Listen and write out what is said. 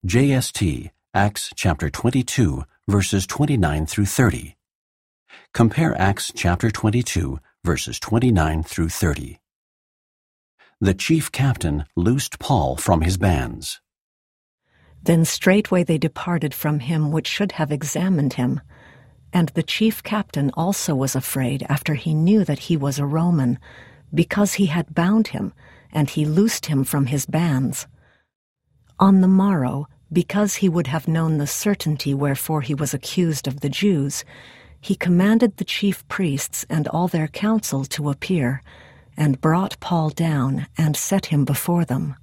JST, Acts chapter 22, verses 29 through 30. Compare Acts chapter 22, verses 29 through 30. The chief captain loosed Paul from his bands. Then straightway they departed from him which should have examined him. And the chief captain also was afraid after he knew that he was a Roman, because he had bound him, and he loosed him from his bands. On the morrow, because he would have known the certainty wherefore he was accused of the Jews, he commanded the chief priests and all their council to appear, and brought Paul down and set him before them.